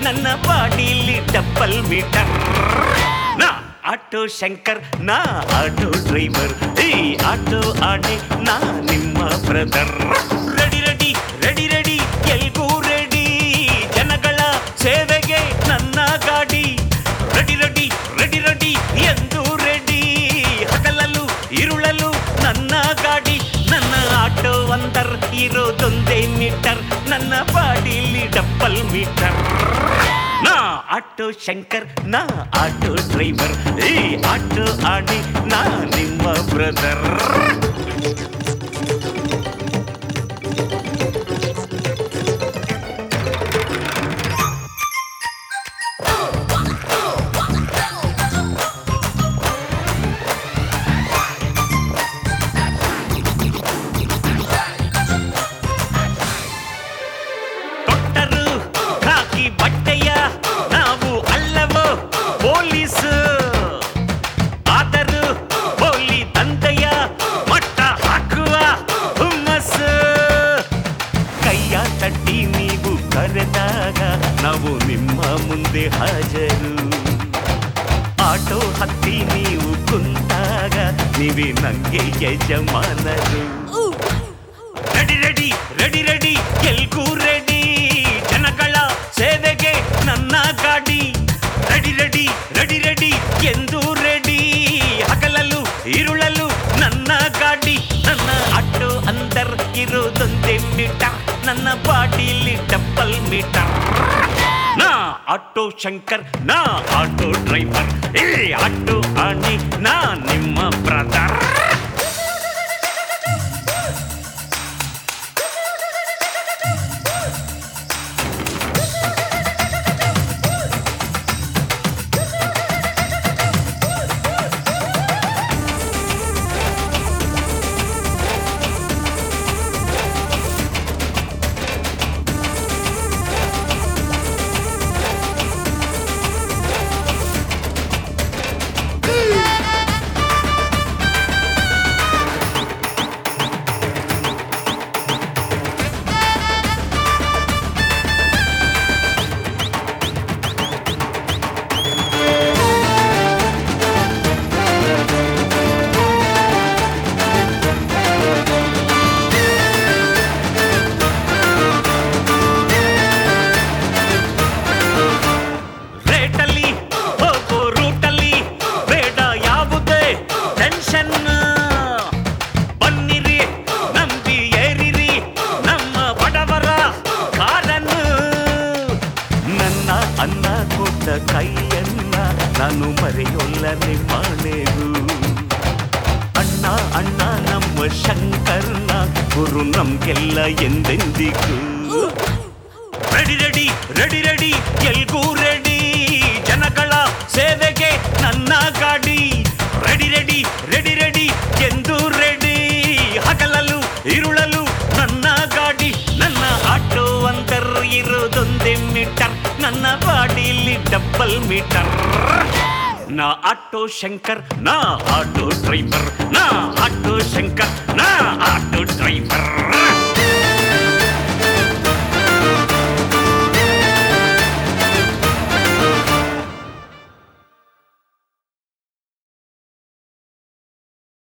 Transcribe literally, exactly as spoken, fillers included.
ನನ್ನ ಬಾಡಿಲಿ double meter. ನಾ ಆಟೋ ಶಂಕರ್, ನಾ ಆಟೋ ಡ್ರೈವರ್, ಈ ಆಟೋ ಆಣೆ ನಾ ನಿಮ್ಮ brother. Ready ready ready ready ಎಲ್ಗೂ ರೆಡಿ, ಜನಗಳ ಸೇವೆಗೆ ನನ್ನ ಗಾಡಿ. ರೆಡಿ ರೆಡಿ ರೆಡಿ ರೆಡಿ ಎಂದು ರೆಡಿ, ಹಗಲಲು ಇರುಳಲು ನನ್ನ ಗಾಡಿ. ನನ್ನ ಆಟೋ ಒಂದರ್ ಇರೋದೊಂದೇ ಮೀಟರ್, ನನ್ನ ಬಾಡಿಲಿ ಡಬ್ಬಲ್ ಮೀಟರ್. ನಾ ಆಟೋ ಶಂಕರ್, ನಾ ಆಟೋ ಡ್ರೈವರ್, ಈ ಆಟೋ ಆಡಿ ನಾ ನಿಮ್ಮ ಬ್ರದರ್. ಬಟ್ಟೆಯ ನಾವು ಅಲ್ಲವೋ ಪೊಲೀಸ್, ಆದರೂ ಪೊಲಿ ದಂಧೆಯ ಮಟ್ಟ ಹಾಕುವ ಹುಮ್ಮಸ್. ಕೈಯ ತಟ್ಟಿ ನೀವು ಕರೆದಾಗ ನಾವು ನಿಮ್ಮ ಮುಂದೆ ಹಾಜರು, ಆಟೋ ಹತ್ತಿ ನೀವು ಕುಂತಾಗ ನೀವೇ ನಂಗೆ ಯಜಮಾನರು. ರೆಡಿ ರೆಡಿ ರೆಡಿ ರೆಡಿ ಎಲ್ಗೂ ರೆಡಿ, ಜನಗಳ ಸೇವೆಗೆ ನನ್ನ ಗಾಡಿ. ರೆಡಿ ರೆಡಿ ರೆಡಿ ರೆಡಿ ಎಂದು ರೆಡಿ, ಹಗಲಲು ಇರುಳಲು ನನ್ನ ಗಾಡಿ. ನನ್ನ ಆಟೋ ಅಂದರ್ ಇರೋದೊಂದೇ ಮೀಟರ್, ನನ್ನ ಬಾಡಿಲಿ ಡಬ್ಬಲ್ ಮೀಟರ್. ನಾ ಆಟೋ ಶಂಕರ್, ನಾ ಆಟೋ ಡ್ರೈವರ್, ಈ ಆಟೋ ಆಣಿ ನಾ ನಿಮ್ಮ ಬ್ರದರ್. ಅನ್ನ ಕೊಟ್ಟ ಕೈಯನ್ನ ನಾನು ಮರೆಯೊಲ್ಲ ನಿಮ್ಮನೆಗೂ. ಅಣ್ಣ ಅಣ್ಣ ನಮ್ಮ ಶಂಕರ್ನ ಗುರು ನಮ್ಗೆಲ್ಲ ಎಂದೆಂದಿಗೂ. ರೆಡಿ ರೆಡಿ ರೆಡಿ ರೆಡಿ ಎಲ್ಗೂ ರೆಡಿ, ಜನಗಳ ಸೇವೆಗೆ ನನ್ನ ಗಾಡಿ. ರೆಡಿ ರೆಡಿ ರೆಡಿ ರೆಡಿ ಎಂದು ರೆಡಿ, ಹಗಲಲು ಇರುಳಲು ನನ್ನ ಗಾಡಿ. ನನ್ನ ಆಟೋ ಅಂತರ್ ಇರೋದೊಂದೇ ಮೀಟರ್, ನನ್ನ ಬಾಡಿಲಿ ಡಬ್ಬಲ್ ಮೀಟರ್. ನಾ ಆಟೋ ಶಂಕರ್, ನಾ ಆಟೋ ಡ್ರೈವರ್, ನಾ ಆಟೋ ಶಂಕರ್, ನಾ ಆಟೋ ಡ್ರೈವರ್.